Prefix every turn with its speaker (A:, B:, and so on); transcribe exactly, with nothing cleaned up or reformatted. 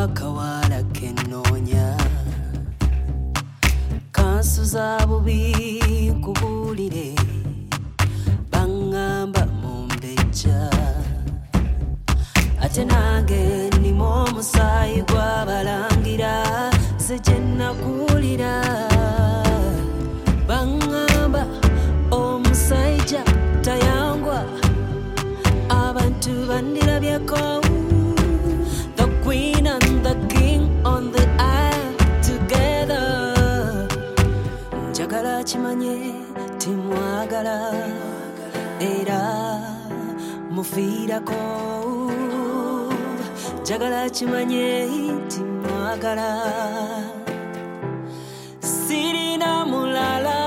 A: akawala kennoonya kansuza bubi nkubulire bangamba mumbejja ate nange ndimu omusaayi gw'abalangira se gye nakulira bangamba omusajja tayangwa abantu bandirabyeko the queen and the king on the aisle together njagala kimanye timwagala era mufiirako njagala kimanye timwagala sirina mulala